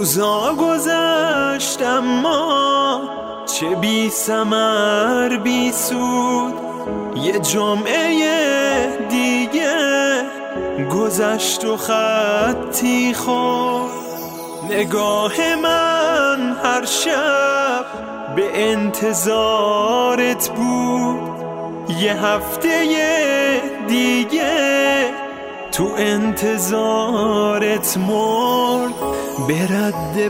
روزا گذشت اما چه بی ثمر بی سود، یه جمعه دیگه گذشت و خطی خورد. نگاه من هر شب به انتظارت بود، یه هفته دیگه تو انتظارت مرد. به رد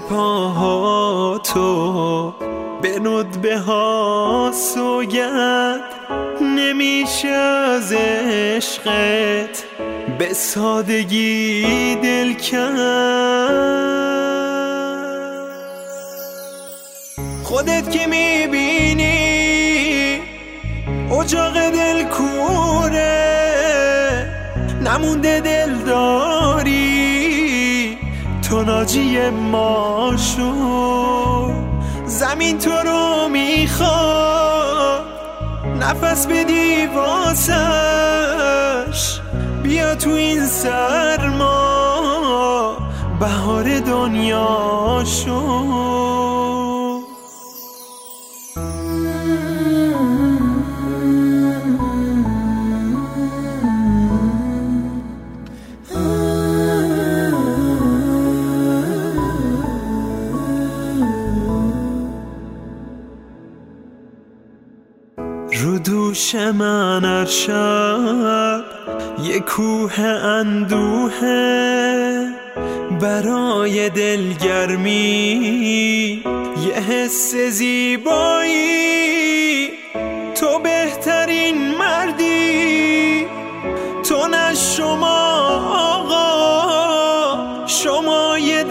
پاهاتو به ندبه ها سوگند، نمیشه از عشقت به سادگی دل کند. خودت که میبینی اجاق دل کوره، نمونده دل داری تو ناجی ما شو. زمین تو رو میخواد نفس بدی واسش، بیا تو این سرما بهار دنیا شو. رو دوش من هر شب یه کوه اندوهه، برای دلگرمی یه حس زیبایی. تو بهترین مردی، تو نه شما آقا، شما یه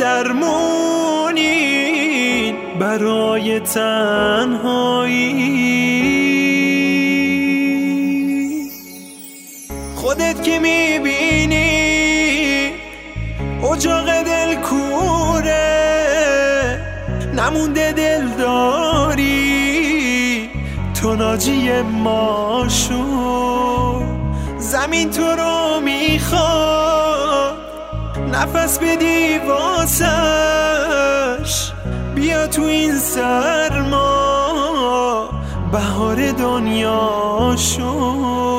درمونی برای تنهایی. خودت که میبینی اجاق دل کوره، نمونده دل داری تو ناجی ما شو. زمین تو رو میخواد نفس بدی واسش، بیا تو این سرما بهار دنیا شو.